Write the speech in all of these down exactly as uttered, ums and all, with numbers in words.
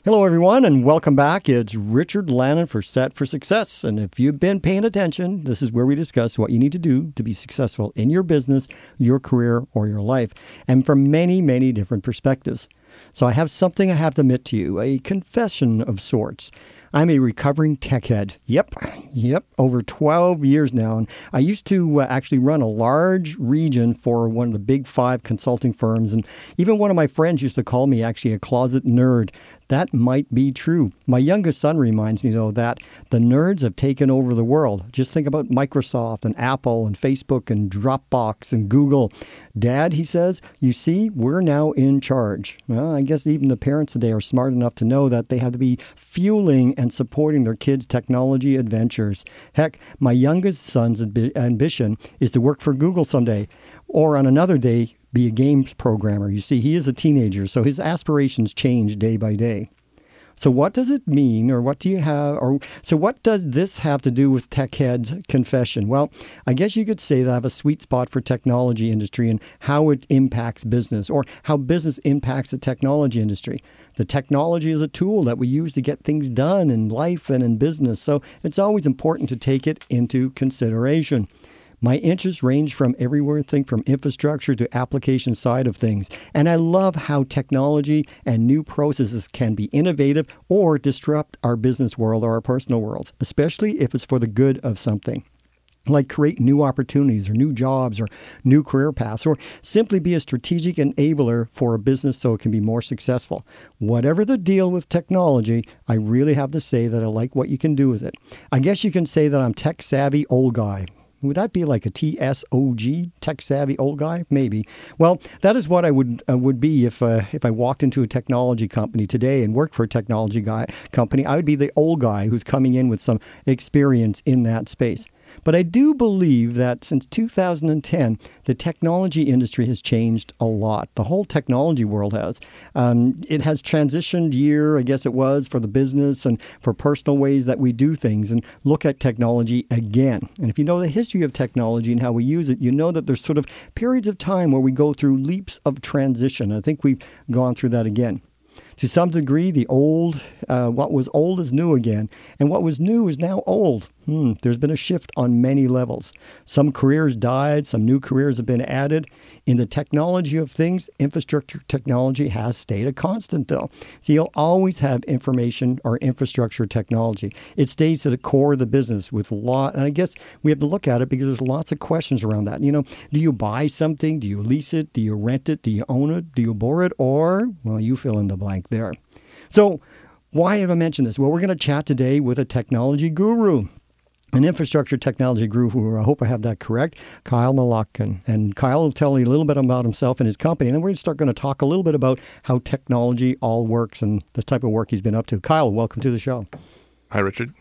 Hello, everyone, and welcome back. It's Richard Lannon for Set for Success. And if you've been paying attention, this is where we discuss what you need to do to be successful in your business, your career, or your life, and from many, many different perspectives. So I have something I have to admit to you, a confession of sorts. I'm a recovering tech head. Yep, yep, over twelve years now. And I used to uh, actually run a large region for one of the big five consulting firms. And even one of my friends used to call me actually a closet nerd. That might be true. My youngest son reminds me, though, that the nerds have taken over the world. Just think about Microsoft and Apple and Facebook and Dropbox and Google. Dad, he says, you see, we're now in charge. Well, I guess even the parents today are smart enough to know that they have to be fueling and supporting their kids' technology adventures. Heck, my youngest son's ambi- ambition is to work for Google someday, or on another day, be a games programmer. You see, he is a teenager, so his aspirations change day by day. So what does it mean, or what do you have, or so what does this have to do with Tech Head's confession? Well, I guess you could say that I have a sweet spot for technology industry and how it impacts business, or how business impacts the technology industry. The technology is a tool that we use to get things done in life and in business, so it's always important to take it into consideration. My interests range from everything from infrastructure to application side of things. And I love how technology and new processes can be innovative or disrupt our business world or our personal worlds, especially if it's for the good of something. Like create new opportunities or new jobs or new career paths, or simply be a strategic enabler for a business so it can be more successful. Whatever the deal with technology, I really have to say that I like what you can do with it. I guess you can say that I'm tech-savvy old guy. Would that be like a T S O G, tech-savvy old guy? Maybe. Well, that is what I would uh, would be if uh, if I walked into a technology company today and worked for a technology guy company. I would be the old guy who's coming in with some experience in that space. But I do believe that since two thousand ten, the technology industry has changed a lot. The whole technology world has. Um, it has transitioned year, I guess it was, for the business and for personal ways that we do things and look at technology again. And if you know the history of technology and how we use it, you know that there's sort of periods of time where we go through leaps of transition. I think we've gone through that again. To some degree, the old, uh, what was old is new again, and what was new is now old. Hmm, there's been a shift on many levels. Some careers died, some new careers have been added. In the technology of things, infrastructure technology has stayed a constant, though. So you'll always have information or infrastructure technology. It stays to the core of the business with a lot, and I guess we have to look at it because there's lots of questions around that. You know, do you buy something? Do you lease it? Do you rent it? Do you own it? Do you borrow it? Or, well, you fill in the blank there. So why have I mentioned this? Well, we're going to chat today with a technology guru, an infrastructure technology guru. I hope I have that correct, Kyle Malotkin. And Kyle will tell you a little bit about himself and his company. And then we're going to start going to talk a little bit about how technology all works and the type of work he's been up to. Kyle, welcome to the show. Hi, Richard.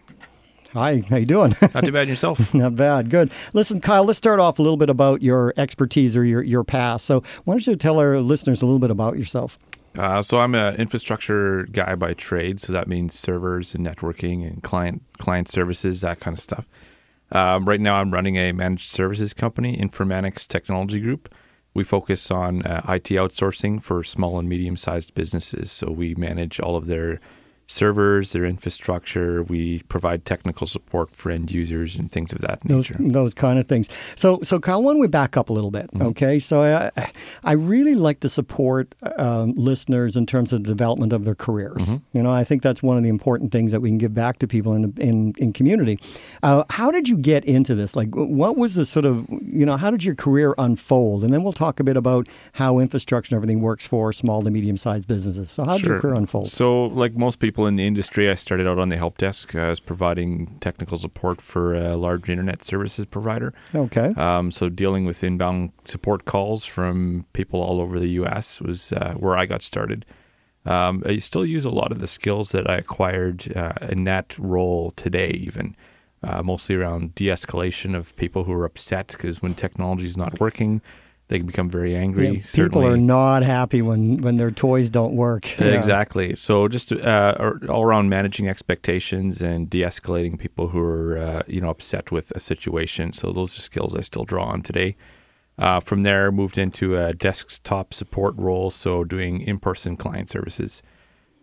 Hi, how you doing? Not too bad yourself. Not bad, good. Listen, Kyle, let's start off a little bit about your expertise or your, your past. So why don't you tell our listeners a little bit about yourself? Uh, so I'm an infrastructure guy by trade, so that means servers and networking and client client services, that kind of stuff. Um, right now I'm running a managed services company, Informatics Technology Group. We focus on uh, I T outsourcing for small and medium-sized businesses. So we manage all of their servers, their infrastructure. We provide technical support for end users and things of that nature. Those, those kind of things. So, so Kyle, why don't we back up a little bit? Mm-hmm. Okay, so I, I really like to support um, listeners in terms of the development of their careers. Mm-hmm. You know, I think that's one of the important things that we can give back to people in in, in community. Uh, how did you get into this? Like, what was the sort of, you know, how did your career unfold? And then we'll talk a bit about how infrastructure and everything works for small to medium-sized businesses. So how did sure. your career unfold? So, like most people in the industry, I started out on the help desk. I was providing technical support for a large internet services provider. Okay. Um, so dealing with inbound support calls from people all over the U S was uh, where I got started. Um, I still use a lot of the skills that I acquired uh, in that role today, even uh, mostly around de-escalation of people who are upset because when technology is not working, they can become very angry. Yeah, people are not happy when, when their toys don't work. Yeah. Exactly. So just uh, all around managing expectations and de-escalating people who are uh, you know upset with a situation. So those are skills I still draw on today. Uh, from there, moved into a desktop support role, so doing in-person client services.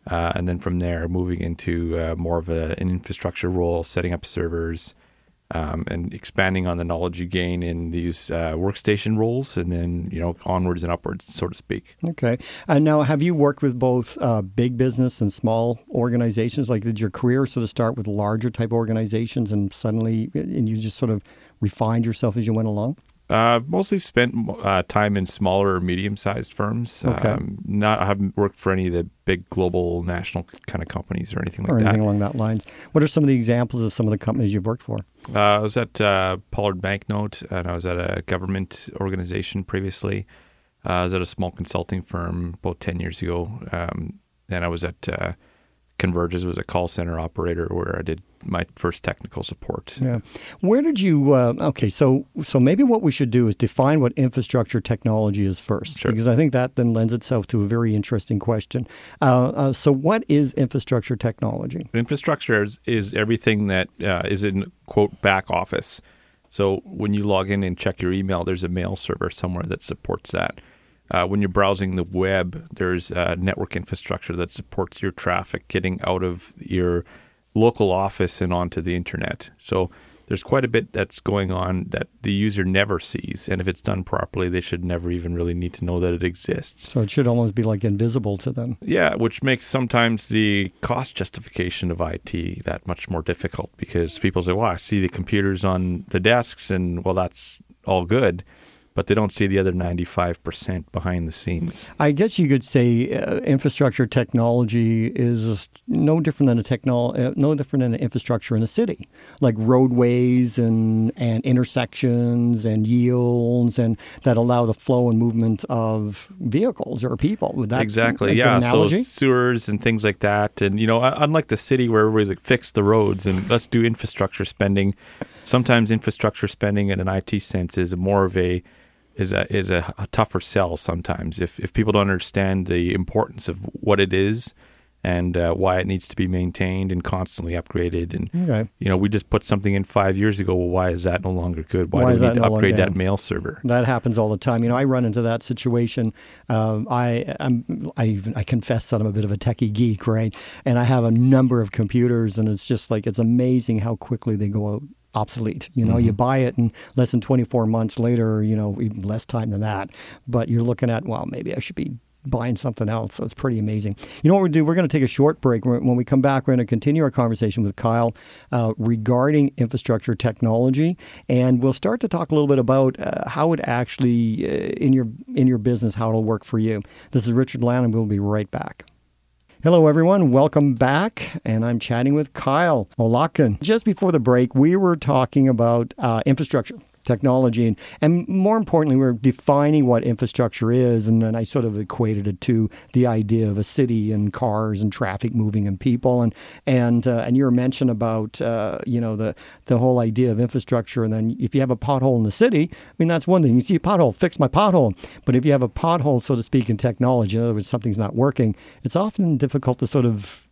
Uh, and then from there, moving into uh, more of a, an infrastructure role, setting up servers, um, and expanding on the knowledge you gain in these uh, workstation roles, and then, you know, onwards and upwards, so to speak. Okay. And now, have you worked with both uh, big business and small organizations? Like, did your career sort of start with larger type organizations, and suddenly, and you just sort of refined yourself as you went along? Uh, mostly spent uh, time in smaller or medium-sized firms. Okay. Um, not, I haven't worked for any of the big global national kind of companies or anything like or anything that. along that lines. What are some of the examples of some of the companies you've worked for? Uh, I was at uh, Pollard Banknote, and I was at a government organization previously. Uh, I was at a small consulting firm about ten years ago. Um, and I was at uh, Converges, was a call center operator where I did my first technical support. Yeah. Where did you, uh, okay, so so maybe what we should do is define what infrastructure technology is first, Sure. because I think that then lends itself to a very interesting question. Uh, uh, so what is infrastructure technology? Infrastructure is, is everything that uh, is in, quote, back office. So when you log in and check your email, there's a mail server somewhere that supports that. Uh, when you're browsing the web, there's a network infrastructure that supports your traffic getting out of your local office and onto the internet. So there's quite a bit that's going on that the user never sees. And if it's done properly, they should never even really need to know that it exists. So it should almost be like invisible to them. Yeah, which makes sometimes the cost justification of I T that much more difficult, because people say, well, I see the computers on the desks and, well, that's all good. But they don't see the other ninety-five percent behind the scenes. I guess you could say uh, infrastructure technology is no different than a technol- uh, no different than an infrastructure in a city, like roadways and, and intersections and yields, and that allow the flow and movement of vehicles or people. Would that exactly? Like yeah. So analogy? sewers and things like that, and you know, unlike the city where everybody's like, fix the roads and let's do infrastructure spending. Sometimes infrastructure spending in an I T sense is more of a is a is a, a tougher sell sometimes. If if people don't understand the importance of what it is and uh, why it needs to be maintained and constantly upgraded, and okay. you know, we just put something in five years ago. Well, why is that no longer good? Why, Why do is we that need to no upgrade longer- that mail server? That happens all the time. You know, I run into that situation. Um, I I'm, I even I confess that I'm a bit of a techie geek, right? And I have a number of computers, and it's just like it's amazing how quickly they go out obsolete. You know, mm-hmm. You buy it and less than twenty-four months later, you know, even less time than that. But you're looking at, well, maybe I should be buying something else. So it's pretty amazing. You know what we'll do? We're going to take a short break. When we come back, we're going to continue our conversation with Kyle uh, regarding infrastructure technology, and we'll start to talk a little bit about uh, how it actually, uh, in your in your business, how it'll work for you. This is Richard Lannon. We'll be right back. Hello, everyone. Welcome back. And I'm chatting with Kyle O'Loughlin. Just before the break, we were talking about uh, infrastructure. Technology, and, and more importantly, we're defining what infrastructure is, and then I sort of equated it to the idea of a city and cars and traffic moving and people, and and uh, and your mention about uh, you know the the whole idea of infrastructure, and then if you have a pothole in the city, I mean that's one thing. You see a pothole, fix my pothole, but if you have a pothole, so to speak, in technology, in other words, something's not working, it's often difficult to sort of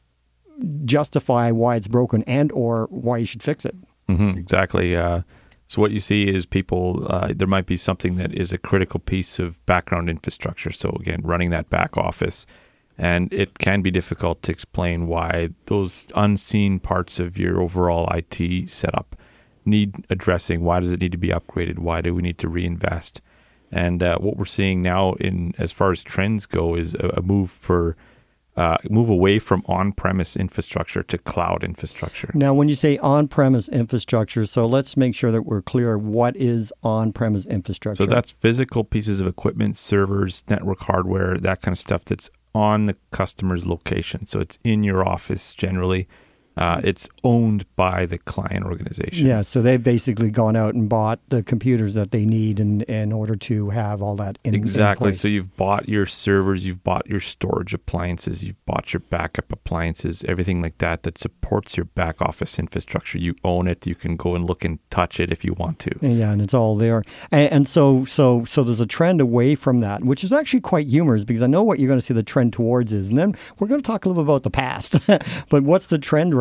justify why it's broken and or why you should fix it. Mm-hmm, exactly. Uh, So what you see is people, uh, there might be something that is a critical piece of background infrastructure. So again, running that back office. And it can be difficult to explain why those unseen parts of your overall I T setup need addressing. Why does it need to be upgraded? Why do we need to reinvest? And uh, what we're seeing now in as far as trends go is a, a move for Uh, move away from on-premise infrastructure to cloud infrastructure. Now, when you say on-premise infrastructure, so let's make sure that we're clear. What is on-premise infrastructure? So that's physical pieces of equipment, servers, network hardware, that kind of stuff that's on the customer's location. So it's in your office generally. Uh, it's owned by the client organization. Yeah, so they've basically gone out and bought the computers that they need in, in order to have all that in, exactly. in place. So you've bought your servers, you've bought your storage appliances, you've bought your backup appliances, everything like that that supports your back office infrastructure. You own it. You can go and look and touch it if you want to. Yeah, and it's all there. And, and so, so, so there's a trend away from that, which is actually quite humorous because I know what you're going to see the trend towards is. And then we're going to talk a little bit about the past. But what's the trend right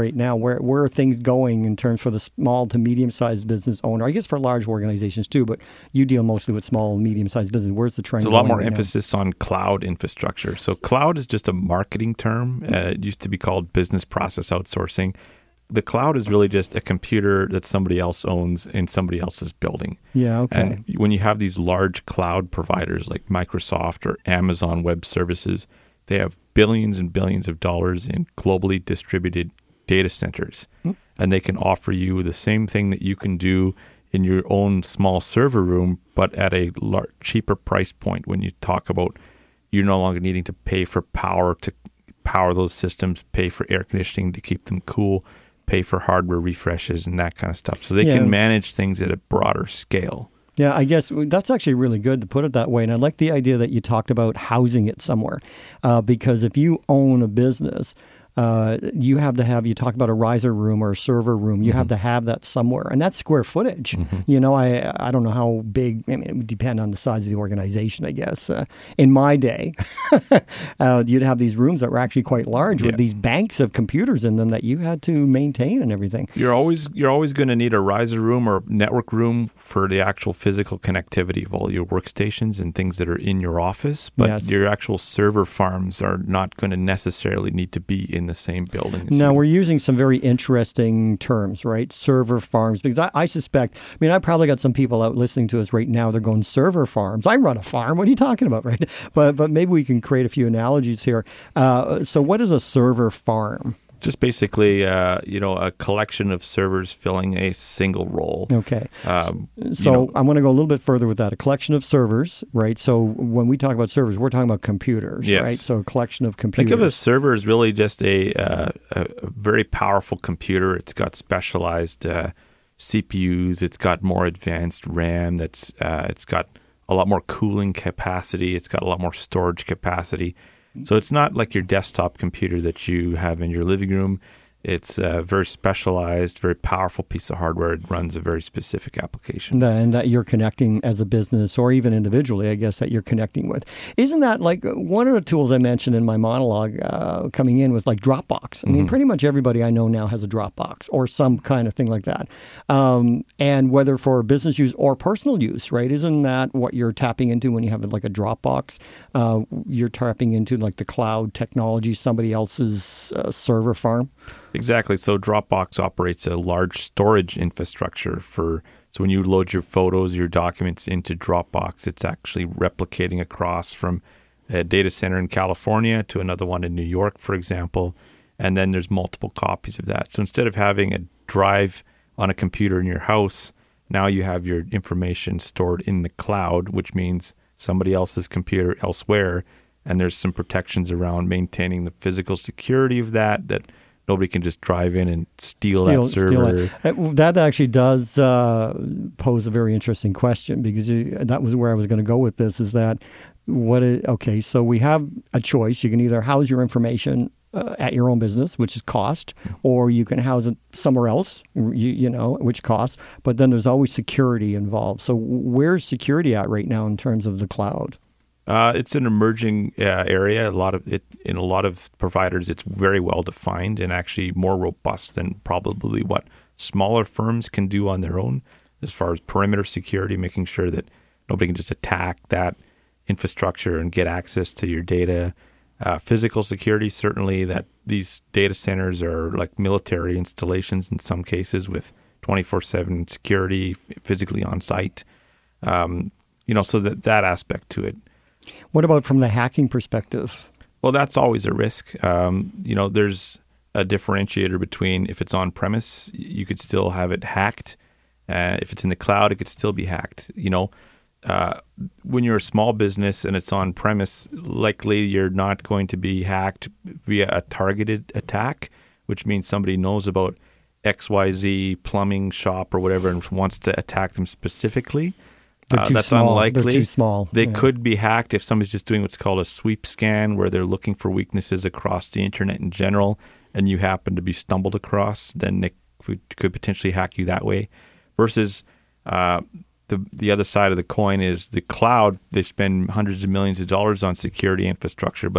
right now? Where where are things going in terms for the small to medium-sized business owner? I guess for large organizations too, but you deal mostly with small and medium-sized business. Where's the trend There's a going lot more right emphasis on cloud infrastructure. So cloud is just a marketing term. Uh, it used to be called business process outsourcing. The cloud is really just a computer that somebody else owns in somebody else's building. Yeah, okay. And when you have these large cloud providers like Microsoft or Amazon Web Services, they have billions and billions of dollars in globally distributed data centers. Mm. And they can offer you the same thing that you can do in your own small server room, but at a lar- cheaper price point when you talk about you're no longer needing to pay for power to power those systems, pay for air conditioning to keep them cool, pay for hardware refreshes and that kind of stuff. So they yeah. can manage things at a broader scale. Yeah, I guess that's actually really good to put it that way. And I like the idea that you talked about housing it somewhere. Uh, because if you own a business, uh, you have to have, you talk about a riser room or a server room, you mm-hmm. have to have that somewhere. And that's square footage. Mm-hmm. You know, I I don't know how big, I mean, it would depend on the size of the organization, I guess. Uh, in my day, uh, you'd have these rooms that were actually quite large yeah. with these banks of computers in them that you had to maintain and everything. You're always you're always going to need a riser room or network room for the actual physical connectivity of all your workstations and things that are in your office. But yes. your actual server farms are not going to necessarily need to be in the same building. Now, we're using some very interesting terms, right? Server farms, because I, I suspect, I mean, I probably got some people out listening to us right now. They're going, server farms. I run a farm. What are you talking about, right? But but maybe we can create a few analogies here. Uh, so what is a server farm? Just basically, uh, you know, a collection of servers filling a single role. Okay. Um, so so you know, I'm going to go a little bit further with that. A collection of servers, right? So when we talk about servers, we're talking about computers, yes. right? So a collection of computers. Think of a server as really just a, uh, a very powerful computer. It's got specialized uh, C P Us. It's got more advanced RAM. That's uh, it's got a lot more cooling capacity. It's got a lot more storage capacity. So it's not like your desktop computer that you have in your living room. It's a very specialized, very powerful piece of hardware. It runs a very specific application. And that you're connecting as a business or even individually, I guess, that you're connecting with. Isn't that like one of the tools I mentioned in my monologue uh, coming in was like Dropbox? I mean, mm-hmm. pretty much everybody I know now has a Dropbox or some kind of thing like that. Um, and whether for business use or personal use, right? Isn't that what you're tapping into when you have like a Dropbox? Uh, you're tapping into like the cloud technology, somebody else's uh, server farm? Exactly. So Dropbox operates a large storage infrastructure for, so when you load your photos, your documents into Dropbox, it's actually replicating across from a data center in California to another one in New York, for example. And then there's multiple copies of that. So instead of having a drive on a computer in your house, now you have your information stored in the cloud, which means somebody else's computer elsewhere. And there's some protections around maintaining the physical security of that, that nobody can just drive in and steal, steal that server. Steal that actually does uh, pose a very interesting question, because you, that was where I was going to go with this, is that, what? Is, okay, so we have a choice. You can either house your information uh, at your own business, which is cost, or you can house it somewhere else, you, you know, which costs. But then there's always security involved. So where's security at right now in terms of the cloud? Uh, it's an emerging uh, area. A lot of it in a lot of providers, it's very well defined and actually more robust than probably what smaller firms can do on their own, as far as perimeter security, making sure that nobody can just attack that infrastructure and get access to your data. Uh, physical security, certainly, that these data centers are like military installations in some cases with twenty-four seven security physically on site. Um, you know, so that that aspect to it. What about from the hacking perspective? Well, that's always a risk. Um, you know, there's a differentiator between if it's on premise, you could still have it hacked. Uh, if it's in the cloud, it could still be hacked. You know, uh, when you're a small business and it's on premise, likely you're not going to be hacked via a targeted attack, which means somebody knows about X Y Z plumbing shop or whatever and wants to attack them specifically. They're too uh, that's small. unlikely. They're too small. They yeah. could be hacked if somebody's just doing what's called a sweep scan, where they're looking for weaknesses across the internet in general, and you happen to be stumbled across, then they could, could potentially hack you that way. Versus uh, the the other side of the coin is the cloud. They spend hundreds of millions of dollars on security infrastructure, but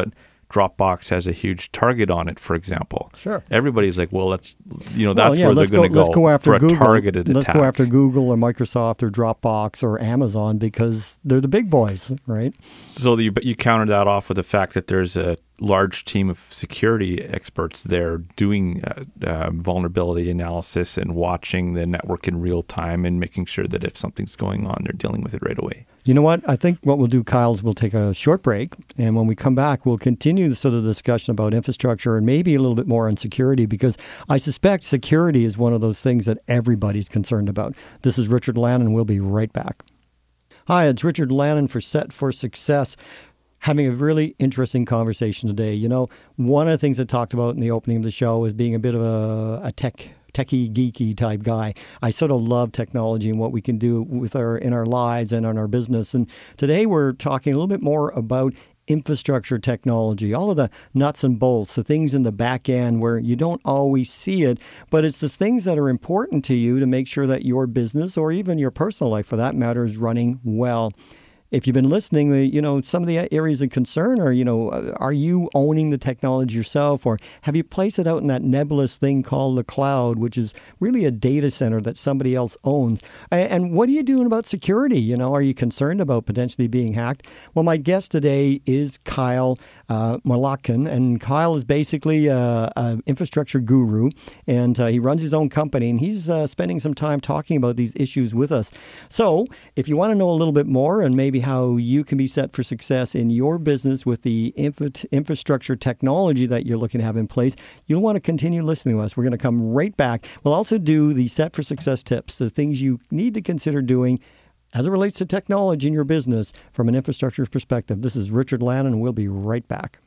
Dropbox has a huge target on it, for example. Sure. Everybody's like, well, let's, you know, Well, that's yeah, where they're let's going to go, go, let's go after for Google. a targeted let's attack. go after Google or Microsoft or Dropbox or Amazon because they're the big boys, right? So you, you counter that off with the fact that there's a large team of security experts there doing uh, uh, vulnerability analysis and watching the network in real time and making sure that if something's going on, they're dealing with it right away. You know what? I think what we'll do, Kyle, is we'll take a short break. And when we come back, we'll continue the sort of discussion about infrastructure and maybe a little bit more on security, because I suspect security is one of those things that everybody's concerned about. This is Richard Lannon. We'll be right back. Hi, it's Richard Lannon for Set for Success. Having a really interesting conversation today. You know, one of the things I talked about in the opening of the show is being a bit of a, a tech techie, geeky type guy. I sort of love technology and what we can do with our in our lives and on our business. And today we're talking a little bit more about infrastructure technology, all of the nuts and bolts, the things in the back end where you don't always see it, but it's the things that are important to you to make sure that your business or even your personal life, for that matter, is running well. If you've been listening, you know, some of the areas of concern are, you know, are you owning the technology yourself, or have you placed it out in that nebulous thing called the cloud, which is really a data center that somebody else owns? And what are you doing about security? You know, are you concerned about potentially being hacked? Well, my guest today is Kyle uh, Malakin, and Kyle is basically an infrastructure guru, and uh, he runs his own company, and he's uh, spending some time talking about these issues with us. So if you want to know a little bit more and maybe how you can be set for success in your business with the infra- infrastructure technology that you're looking to have in place, you'll want to continue listening to us. We're going to come right back. We'll also do the Set for Success tips, the things you need to consider doing as it relates to technology in your business from an infrastructure perspective. This is Richard Lannon, and we'll be right back.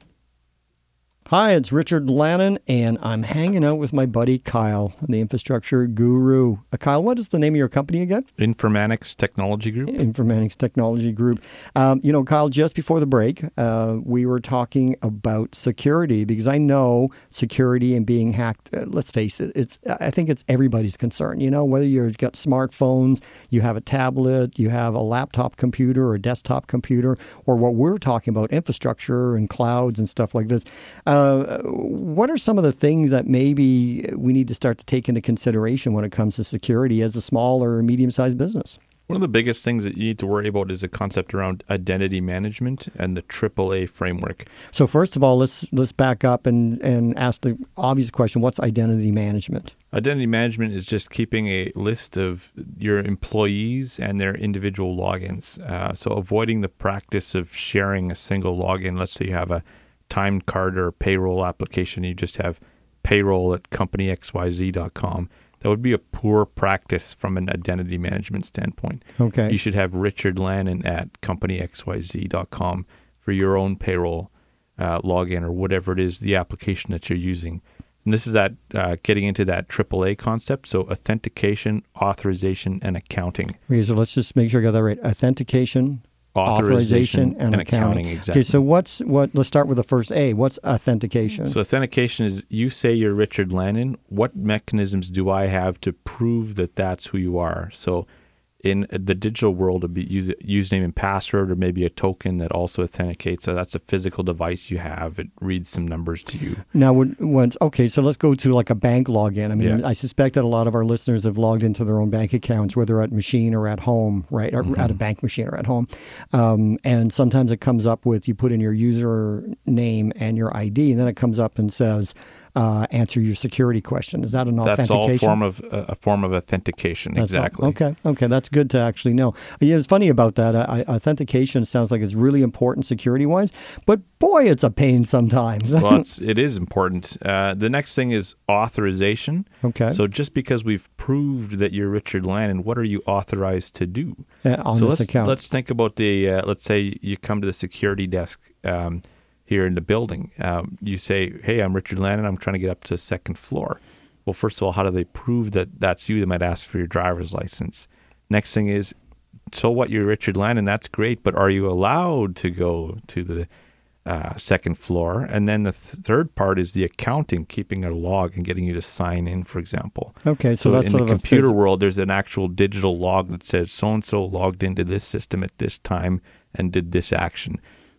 Hi, it's Richard Lannon, and I'm hanging out with my buddy Kyle, the infrastructure guru. Uh, Kyle, what is the name of your company again? Informatics Technology Group. Informatics Technology Group. Um, you know, Kyle, just before the break, uh, we were talking about security, because I know security and being hacked, uh, let's face it, it's I think it's everybody's concern. You know, whether you've got smartphones, you have a tablet, you have a laptop computer or a desktop computer, or what we're talking about, infrastructure and clouds and stuff like this. Uh, what are some of the things that maybe we need to start to take into consideration when it comes to security as a small or medium-sized business? One of the biggest things that you need to worry about is a concept around identity management and the triple A framework. So first of all, let's let's back up and, and ask the obvious question, what's identity management? Identity management is just keeping a list of your employees and their individual logins. Uh, so avoiding the practice of sharing a single login. Let's say you have a time card or payroll application, you just have payroll at company x y z dot com. That would be a poor practice from an identity management standpoint. Okay. You should have Richard Lannon at company x y z dot com for your own payroll uh, login or whatever it is, the application that you're using. And this is that uh, getting into that triple A concept. So authentication, authorization, and accounting. Okay, so let's just make sure I got that right. Authentication, Authorization, authorization and, and accounting. accounting. Exactly. Okay, so what's what? Let's start with the first A. What's authentication? So authentication is you say you're Richard Lannon. What mechanisms do I have to prove that that's who you are? So in the digital world, it'd be use, username and password, or maybe a token that also authenticates. So that's a physical device you have. It reads some numbers to you. Now, when, when okay, so let's go to like a bank login. I mean, Yeah. I suspect that a lot of our listeners have logged into their own bank accounts, whether at machine or at home, right? Or Mm-hmm. at a bank machine or at home. Um, and sometimes it comes up with you put in your user name and your I D, and then it comes up and says, uh, answer your security question. Is that an That's authentication? all form of uh, a form of authentication. That's exactly. all. Okay, okay, that's good to actually know. Yeah, it's funny about that. I, authentication sounds like it's really important security-wise, but boy, it's a pain sometimes. Well, it's, it is important. Uh, the next thing is authorization. Okay. So just because we've proved that you're Richard Lannon, what are you authorized to do? Uh, on so this let's, account. let's think about the, uh, let's say you come to the security desk um, here in the building. Um, you say, hey, I'm Richard Lannon. I'm trying to get up to the second floor. Well, first of all, how do they prove that that's you? They might ask for your driver's license. Next thing is, so what, you're Richard Lannon, that's great, but are you allowed to go to the uh, second floor? And then the th- third part is the accounting, keeping a log and getting you to sign in, for example. Okay, so, So that's in sort the of a computer phys- world, there's an actual digital log that says so-and-so logged into this system at this time and did this action.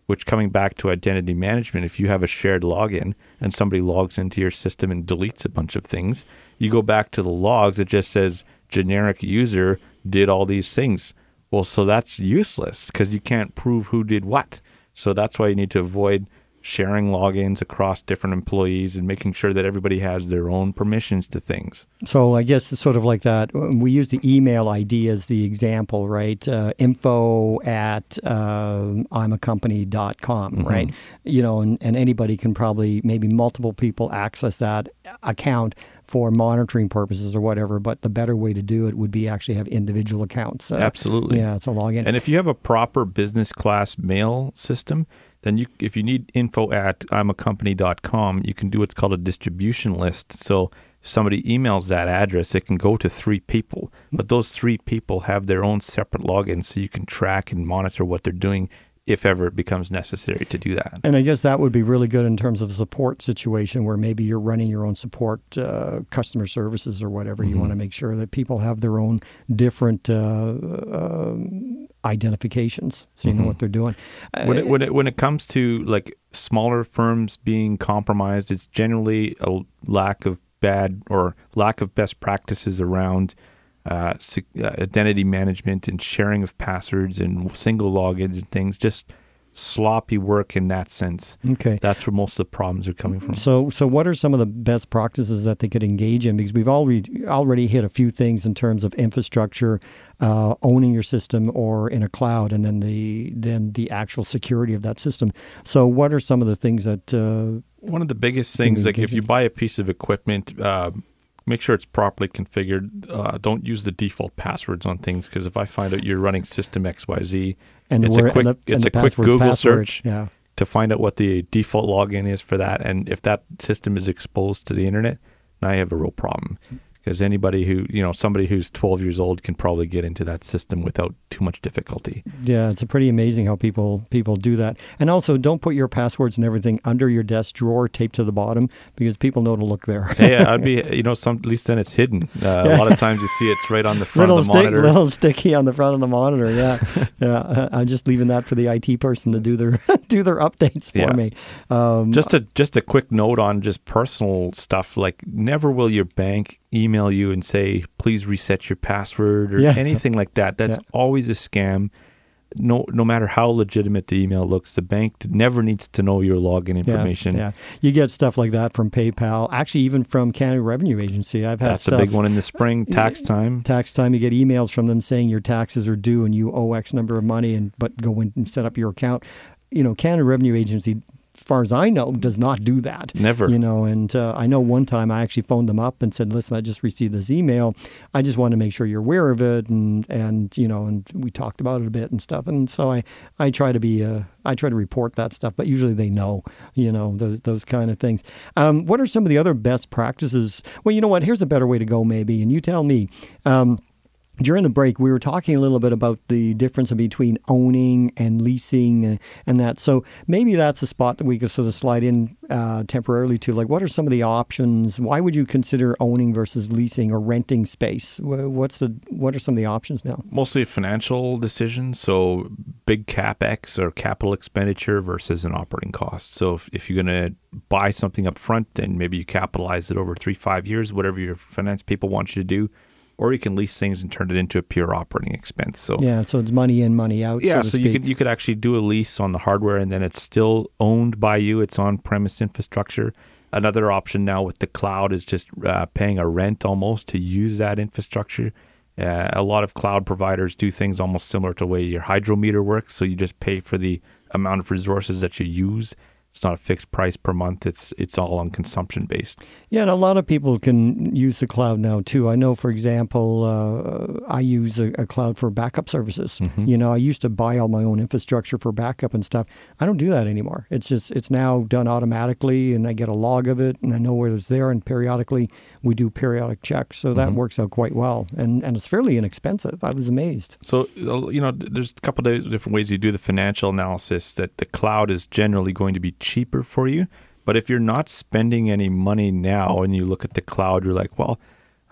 which coming back to identity management, if you have a shared login and somebody logs into your system and deletes a bunch of things, you go back to the logs, it just says generic user did all these things. Well, so that's useless because you can't prove who did what. So that's why you need to avoid sharing logins across different employees and making sure that everybody has their own permissions to things. So I guess it's sort of like that. We use the email I D as the example, right? Uh, info at uh, I'm a company dot com, mm-hmm. right? You know, and, and anybody can probably, maybe multiple people access that account for monitoring purposes or whatever, but the better way to do it would be actually have individual accounts. Uh, Absolutely. Yeah, to log in. And if you have a proper business class mail system, then you, if you need info at I'm a company dot com, you can do what's called a distribution list. So if somebody emails that address, it can go to three people, but those three people have their own separate logins, so you can track and monitor what they're doing if ever it becomes necessary to do that. And I guess that would be really good in terms of a support situation where maybe you're running your own support uh, customer services or whatever. Mm-hmm. You want to make sure that people have their own different uh, uh, identifications, so you mm-hmm. know what they're doing. When it, when it when it comes to like smaller firms being compromised, it's generally a lack of bad or lack of best practices around Uh, identity management and sharing of passwords and single logins and things, just sloppy work in that sense. Okay. That's where most of the problems are coming from. So so what are some of the best practices that they could engage in? Because we've already, already hit a few things in terms of infrastructure, uh, owning your system or in a cloud, and then the then the actual security of that system. So what are some of the things that... Uh, One of the biggest things, like if you buy a piece of equipment... Uh, make sure it's properly configured. Uh, don't use the default passwords on things, because if I find out you're running system X Y Z, and it's a quick the, it's a quick Google password, search yeah. to find out what the default login is for that. And if that system is exposed to the internet, now you have a real problem. Because anybody who, you know, somebody who's twelve years old can probably get into that system without too much difficulty. Yeah, it's pretty amazing how people people do that. And also, don't put your passwords and everything under your desk drawer, taped to the bottom, because people know to look there. Yeah, I'd be, you know, some at least then it's hidden. Uh, yeah. A lot of times you see it's right on the front little of the stick, monitor. Little sticky on the front of the monitor. Yeah, yeah. Uh, I'm just leaving that for the I T person to do their do their updates for yeah. me. Um, just a just a quick note on just personal stuff. Like, never will your bank email you and say, please reset your password or yeah. anything like that. That's yeah. always a scam. No no matter how legitimate the email looks, the bank never needs to know your login information. Yeah, yeah. You get stuff like that from PayPal, actually even from Canada Revenue Agency. I've had That's stuff, a big one in the spring, tax time. Tax time, you get emails from them saying your taxes are due and you owe X number of money, and but go in and set up your account. You know, Canada Revenue Agency, as far as I know, does not do that. Never. You know, and uh, I know one time I actually phoned them up and said, listen, I just received this email. I just want to make sure you're aware of it. And, and you know, and we talked about it a bit and stuff. And so I, I try to be, uh, I try to report that stuff, but usually they know, you know, those, those kind of things. Um, what are some of the other best practices? Well, you know what, here's a better way to go maybe. And you tell me, um, during the break, we were talking a little bit about the difference between owning and leasing and, and that. So maybe that's a spot that we could sort of slide in uh, temporarily to. Like, what are some of the options? Why would you consider owning versus leasing or renting space? What's the what are some of the options now? Mostly a financial decision. So big CapEx or capital expenditure versus an operating cost. So if, if you're going to buy something up front, then maybe you capitalize it over three, five years, whatever your finance people want you to do. Or you can lease things and turn it into a pure operating expense. So yeah, so it's money in, money out. Yeah, so, so you could you could actually do a lease on the hardware, and then it's still owned by you. It's on-premise infrastructure. Another option now with the cloud is just uh, paying a rent almost to use that infrastructure. Uh, a lot of cloud providers do things almost similar to the way your hydrometer works. So you just pay for the amount of resources that you use. It's not a fixed price per month. It's it's all on consumption based. Yeah, and a lot of people can use the cloud now too. I know, for example, uh, I use a, a cloud for backup services. Mm-hmm. You know, I used to buy all my own infrastructure for backup and stuff. I don't do that anymore. It's just it's now done automatically, and I get a log of it, and I know where it's there. And periodically, we do periodic checks, so that mm-hmm. works out quite well. And and it's fairly inexpensive. I was amazed. So you know, there's a couple of different ways you do the financial analysis. That the cloud is generally going to be cheaper for you. But if you're not spending any money now and you look at the cloud, you're like, well,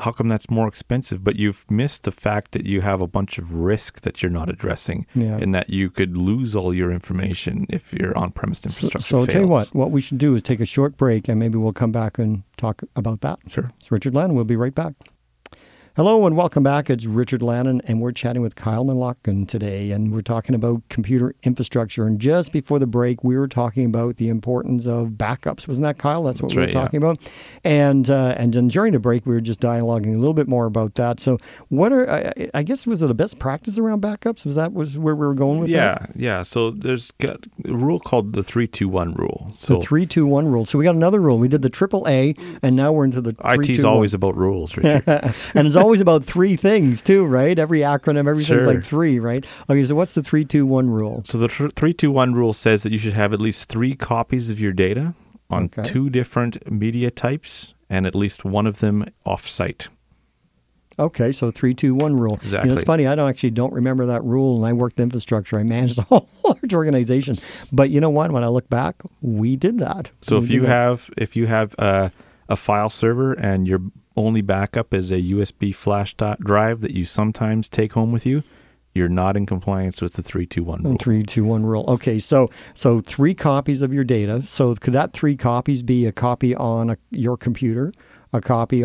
how come that's more expensive? But you've missed the fact that you have a bunch of risk that you're not addressing, Yeah. and that you could lose all your information if your on-premise infrastructure So, so I'll fails. tell you what, what we should do is take a short break, and maybe we'll come back and talk about that. Sure. It's Richard Lannon. We'll be right back. Hello and welcome back. It's Richard Lannon, and we're chatting with Kyle Manlocken today, and we're talking about computer infrastructure. And just before the break, we were talking about the importance of backups. Wasn't that, Kyle? That's what That's we were right, talking about. And uh, and then during the break, we were just dialoguing a little bit more about that. So, what are I, I guess was it a best practice around backups? Was that was where we were going with Yeah, that? yeah. So there's got a rule called the three two one rule. So The three two one rule. So we got another rule. We did the triple A, and now we're into the I T is always about rules, Richard. and it's always about three things too, right? Every acronym, everything's Sure. like three, right? Okay, so what's the three two one rule? So the three two one rule says that you should have at least three copies of your data on Okay. two different media types, and at least one of them off-site. Okay, so three two one rule. You know, Exactly. it's funny, I don't actually don't remember that rule, and I worked infrastructure. I managed a whole large organization. But you know what? When I look back, we did that. So We if did you that. have if you have a, a file server and your only backup is a U S B flash dot drive that you sometimes take home with you, you're not in compliance with the three two one rule. Three, two, one rule. Okay, so so three copies of your data. So could that three copies be a copy on a, your computer, a copy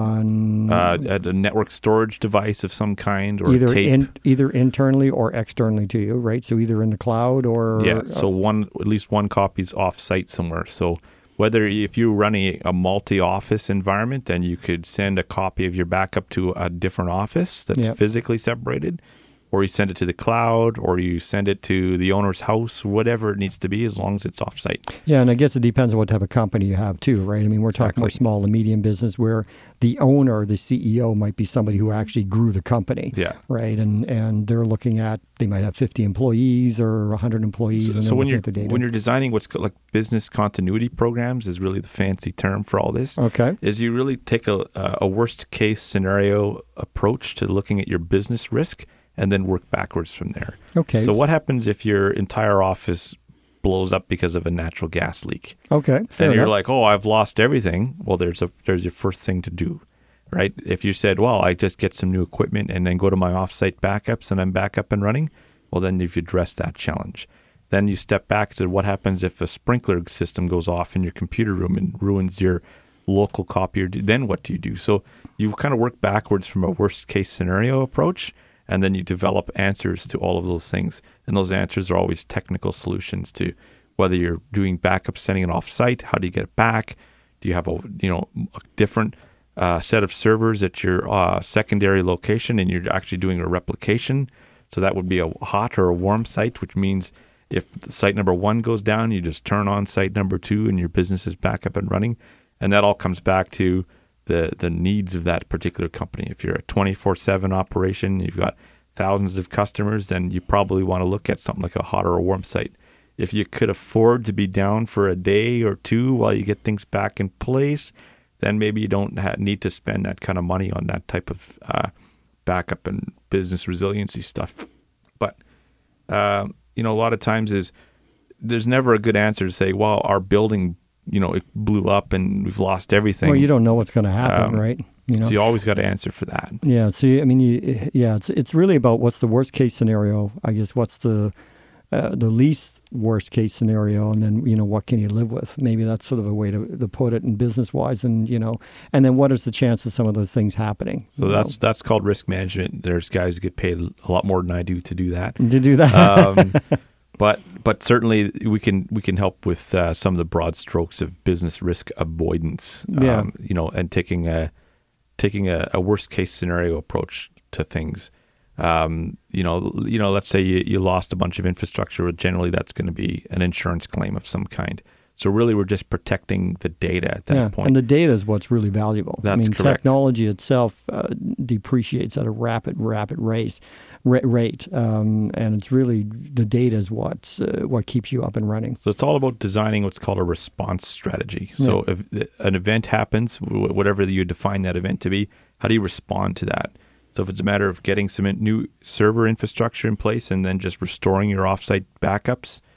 on Uh, at a network storage device of some kind, or either tape. in, either internally or externally to you, right? So either in the cloud or Yeah, so one at least one copy is off-site somewhere. So whether if you're running a multi-office environment, then you could send a copy of your backup to a different office that's Yep. physically separated, or you send it to the cloud, or you send it to the owner's house, whatever it needs to be, as long as it's off-site. Yeah, and I guess it depends on what type of company you have too, right? I mean, we're talking more Exactly. small and medium business where the owner, the C E O, might be somebody who actually grew the company, Yeah. right? And and they're looking at they might have fifty employees or one hundred employees. So, and so they're when looking you're at the data. when you're designing what's called like business continuity programs is really the fancy term for all this. Okay. Is you really take a a worst case scenario approach to looking at your business risk and then work backwards from there. Okay. So what happens if your entire office blows up because of a natural gas leak? Okay. Fair and you're enough. like, "Oh, I've lost everything." Well, there's a there's your first thing to do, right? If you said, "Well, I just get some new equipment and then go to my offsite backups and I'm back up and running," well, then you've addressed that challenge. Then you step back to what happens if a sprinkler system goes off in your computer room and ruins your local copier. Then what do you do? So you kind of work backwards from a worst case scenario approach, and then you develop answers to all of those things. And those answers are always technical solutions to whether you're doing backup, sending it off-site, how do you get it back? Do you have a you know a different uh, set of servers at your uh, secondary location, and you're actually doing a replication? So that would be a hot or a warm site, which means if site number one goes down, you just turn on site number two, and your business is back up and running. And that all comes back to the the needs of that particular company. If you're a twenty-four seven operation, you've got thousands of customers, then you probably want to look at something like a hot or a warm site. If you could afford to be down for a day or two while you get things back in place, then maybe you don't ha- need to spend that kind of money on that type of uh, backup and business resiliency stuff. But, uh, you know, a lot of times is there's never a good answer to say, well, our building, you know, it blew up and we've lost everything. well, you don't know what's going to happen, Um, right? You know. So you always got to answer for that. Yeah. So I mean, you, yeah, it's it's really about what's the worst case scenario. I guess what's the uh, the least worst case scenario, and then you know what can you live with? Maybe that's sort of a way to, to put it in business wise, and you know, and then what is the chance of some of those things happening? So you that's that's called risk management. There's guys who get paid a lot more than I do to do that. know, to do that. um, but but certainly we can we can help with uh, some of the broad strokes of business risk avoidance. Yeah. Um, you know, and taking a taking a, a worst case scenario approach to things. Um, you know, you know, let's say you, you lost a bunch of infrastructure. Generally, that's going to be an insurance claim of some kind. So really, we're just protecting the data at that yeah, point. and the data is what's really valuable. I That's mean, correct. technology itself uh, depreciates at a rapid, rapid race, ra- rate, um, and it's really the data is what's uh, what keeps you up and running. So it's all about designing what's called a response strategy. So if an event happens, wh- whatever you define that event to be, how do you respond to that? So if it's a matter of getting some in- new server infrastructure in place and then just restoring your offsite backups,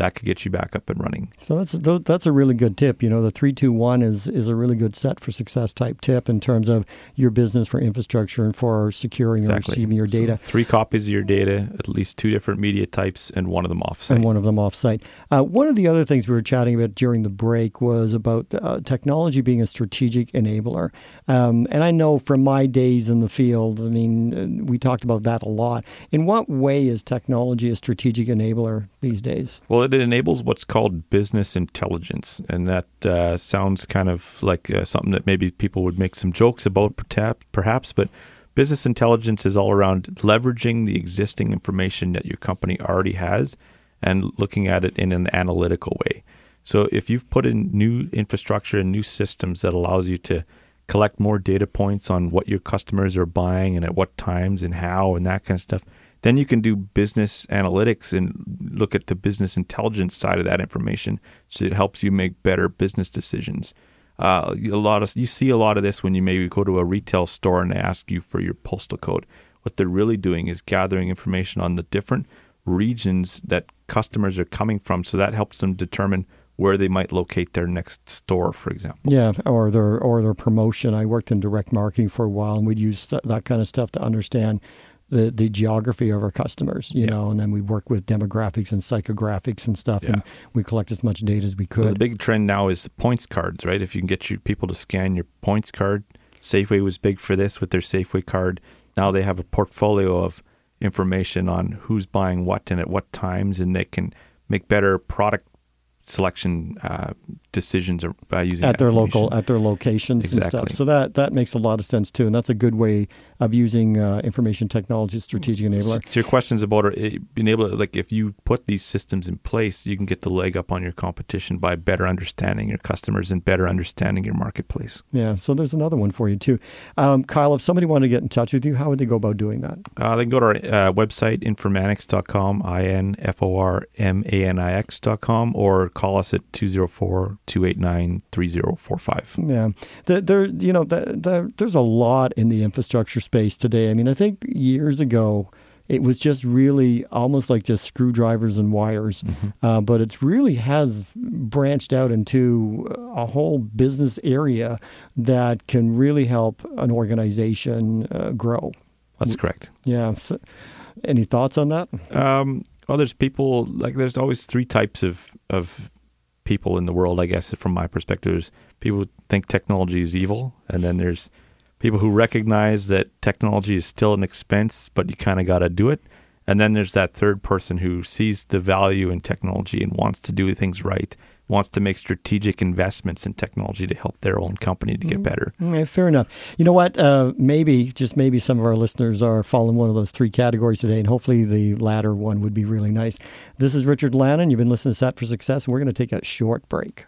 that could get you back up and running. So that's that's a really good tip. You know, the three two one is is a really good set for success type tip in terms of your business for infrastructure and for securing Exactly. or receiving your data. So three copies of your data, at least two different media types, and one of them offsite. And one of them offsite. Uh, one of the other things we were chatting about during the break was about uh, technology being a strategic enabler. Um, and I know from my days in the field, I mean, we talked about that a lot. In what way is technology a strategic enabler these days? Well, it enables what's called business intelligence, and that uh, sounds kind of like uh, something that maybe people would make some jokes about, perhaps, but business intelligence is all around leveraging the existing information that your company already has and looking at it in an analytical way. So if you've put in new infrastructure and new systems that allows you to collect more data points on what your customers are buying and at what times and how and that kind of stuff, then you can do business analytics and look at the business intelligence side of that information, so it helps you make better business decisions. Uh, a lot of you see a lot of this when you maybe go to a retail store and they ask you for your postal code. What they're really doing is gathering information on the different regions that customers are coming from, so that helps them determine where they might locate their next store, for example. Yeah, or their or their promotion. I worked in direct marketing for a while, and we'd use th- that kind of stuff to understand the, the geography of our customers, you yeah. know, and then we work with demographics and psychographics and stuff, yeah. and we collect as much data as we could. Well, the big trend now is the points cards, right? If you can get your people to scan your points card, Safeway was big for this with their Safeway card. Now they have a portfolio of information on who's buying what and at what times, and they can make better product selection uh, decisions by using at their local at their locations exactly. and stuff. So that that makes a lot of sense too, and that's a good way of using uh, information technology as strategic enabler. So, so your questions about it, being able to, like, if you put these systems in place, you can get the leg up on your competition by better understanding your customers and better understanding your marketplace. Yeah. So there's another one for you too, um, Kyle. If somebody wanted to get in touch with you, how would they go about doing that? Uh, they can go to our uh, website, informanics dot com, I N F O R M A N I X dot com, or call us at two oh four, two eight nine, three oh four five. Yeah. There, there you know, there, there, there's a lot in the infrastructure space today. I mean, I think years ago, it was just really almost like just screwdrivers and wires, mm-hmm. uh, but it's really has branched out into a whole business area that can really help an organization uh, grow. That's correct. Yeah. So, any thoughts on that? Um, well, there's people, like there's always three types of, of people in the world, I guess, from my perspective. There's people who think technology is evil, and then there's people who recognize that technology is still an expense, but you kind of got to do it. And then there's that third person who sees the value in technology and wants to do things right, wants to make strategic investments in technology to help their own company to get better. Mm, fair enough. You know what? Uh, maybe, just maybe some of our listeners are following one of those three categories today, and hopefully the latter one would be really nice. This is Richard Lannon. You've been listening to Set for Success, and we're going to take a short break.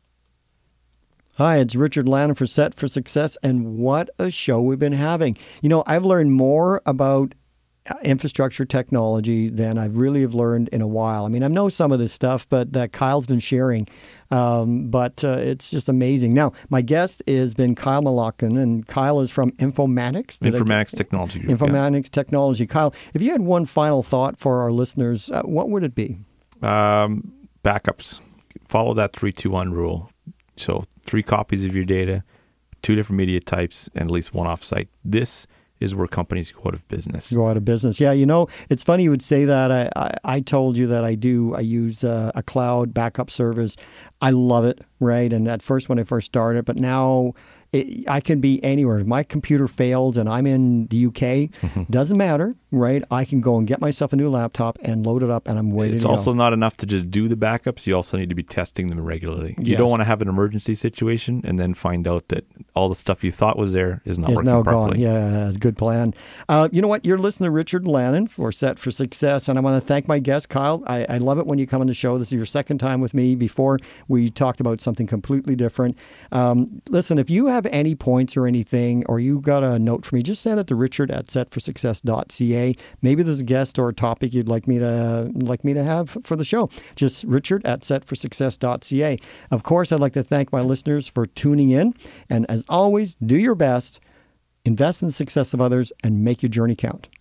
Hi, it's Richard Lannon for Set for Success, and what a show we've been having. You know, I've learned more about infrastructure technology than I've really have learned in a while. I mean, I know some of this stuff, but that Kyle's been sharing, um, but uh, it's just amazing. Now, my guest has been Kyle Malakin, and Kyle is from Informatics. Informatics I, Technology Group. Informatics yeah. Technology. Kyle, if you had one final thought for our listeners, uh, what would it be? Um, backups. Follow that three two one rule. So three copies of your data, two different media types, and at least one offsite. This is where companies go out of business. Go out of business. Yeah, you know, it's funny you would say that. I, I, I told you that I do. I use uh, a cloud backup service. I love it, right? And at first, when I first started, but now it, I can be anywhere. If my computer fails and I'm in the U K, mm-hmm. doesn't matter, right? I can go and get myself a new laptop and load it up, and I'm ready it's to go. It's also not enough to just do the backups. You also need to be testing them regularly. You yes. don't want to have an emergency situation and then find out that all the stuff you thought was there is not is working now properly. Gone. Yeah, good plan. Uh, you know what? You're listening to Richard Lannon for Set for Success, and I want to thank my guest, Kyle. I, I love it when you come on the show. This is your second time with me. Before, we talked about something completely different. Um, listen, if you have any points or anything, or you got a note for me, just send it to richard at set for success dot c a. Maybe there's a guest or a topic you'd like me to like me to have for the show. Just richard at set for success dot c a. Of course, I'd like to thank my listeners for tuning in. And as always, do your best, invest in the success of others, and make your journey count.